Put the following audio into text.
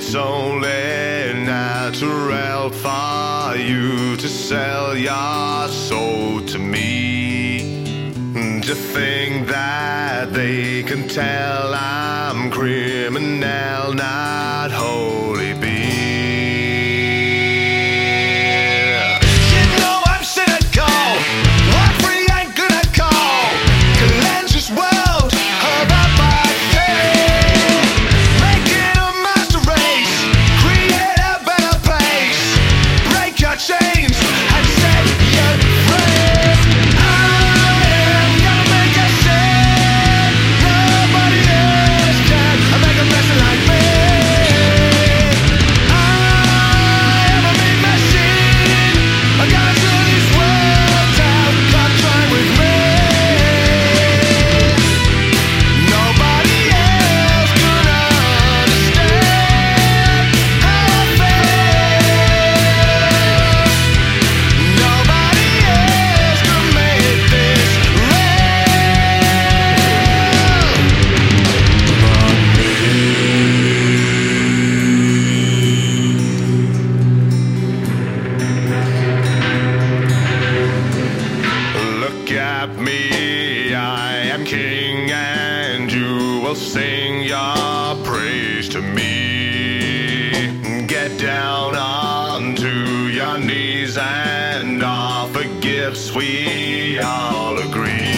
it's only natural for you to sell your soul to me. To think that they can tell I'm criminal, not holy bee. You know I'm cynical, one free ain't gonna call. Cleanse this world of apathy. Make it a master race, create a better place. Break your chains and set you free. At me, I am king, and you will sing your praise to me. Get down onto your knees and offer gifts, we all agree.